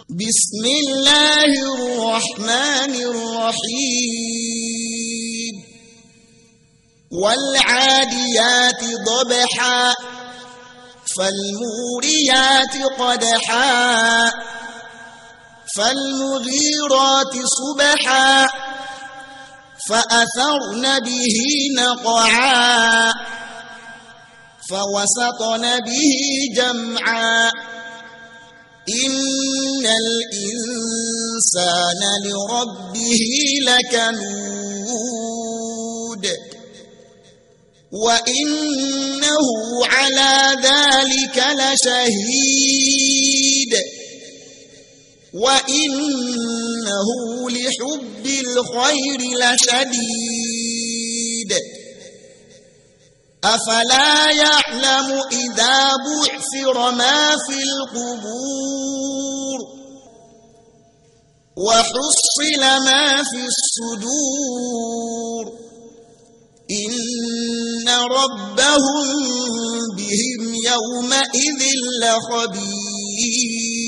بسم الله الرحمن الرحيم والعاديات ضبحا فالموريات قدحا فالمغيرات صبحا فأثرن به نقعا فوسطن به جمعا إن الإنسان لربه لكنود وإنه على ذلك لشهيد وإنه لحب الخير لشديد أفلا يعلم إذا بعثر ما في القبور وحصل ما في الصدور إن ربهم بهم يومئذ لخبير